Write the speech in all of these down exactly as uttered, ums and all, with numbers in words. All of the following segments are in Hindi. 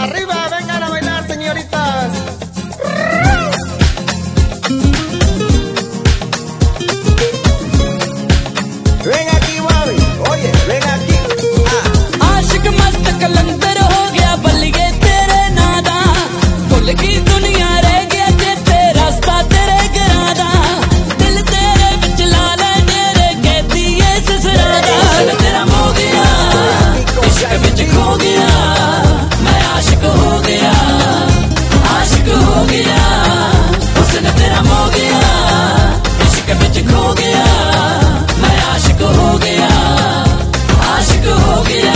Arriba, vengan a bailar, señoritas. Ven aquí, mami. Oye, ven aquí. आशिक मस्त कलंदर हो गया बल्लिए तेरे नादा भुल की दुनिया रह गया ते रास्ता तेरे गिरादा दिल तेरे बिच लाल तेरे कहती है ससुरादा तेरा हो गया इश्क बिच खो गया मैं आशिक हो गया आशिक हो गया उसने तेरा हो गया इश्क बिच खो गया मैं आशिक हो गया आशिक हो गया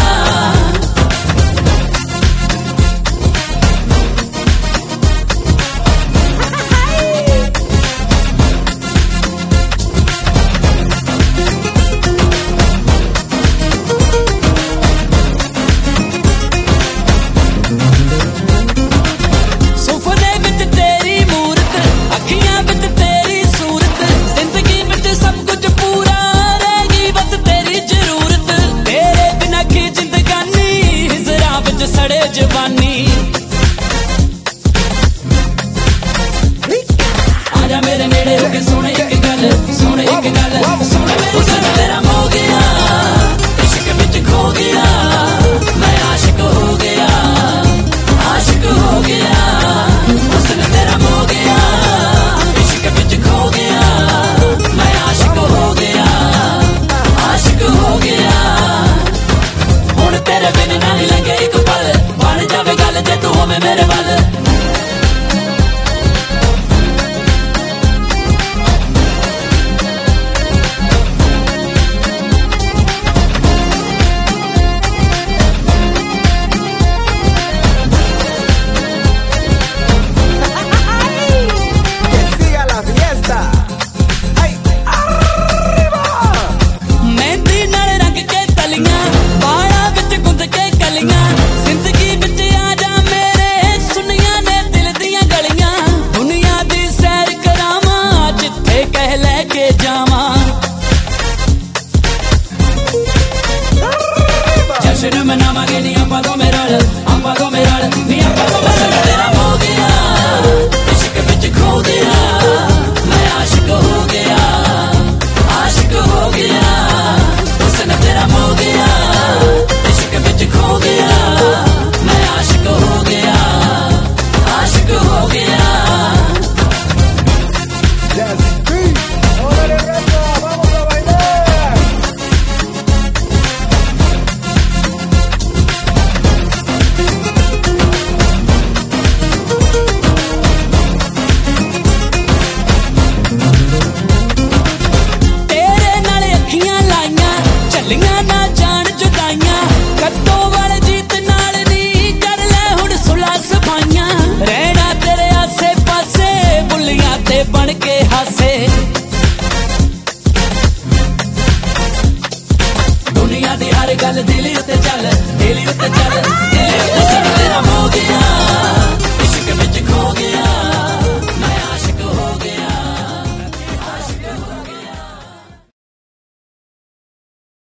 सुपने विच तेरी मूरत अखियां विच तेरी सूरत जिंदगी विच सब कुछ पूरा रहेगी बस तेरी जरूरत तेरे बिना की जिंदगानी हिजरा विच सड़े जवानी आजा मेरे नेड़े होके सुन एक गल सुन एक गल सुन मेरी सुन तेरा हो गया इश्क विच खो गया मैं आशिक हो गया आशिक हो गया उसने तेरा हो गया इश्क विच खो गया मैं आशिक हो गया आशिक हो गया हुण तेरे बिन ना नहीं लगे एक पल बन जावे गल जे तू होवे मेरे वल Que siga la fiesta. Ay, arriba. Mehndi नाल रंग के तलियां बाड़ा विच गुंद के कलियां जिंदगी विच आ जा मेरे सुनिया ने दिल दियां गलियां दुनिया दी सैर करावां जिथे कह लेके जावां जश्न मनावांगे नी आपां दो मेरे नाल आपां दो मेरे नाल नी आपां दो बस तेरा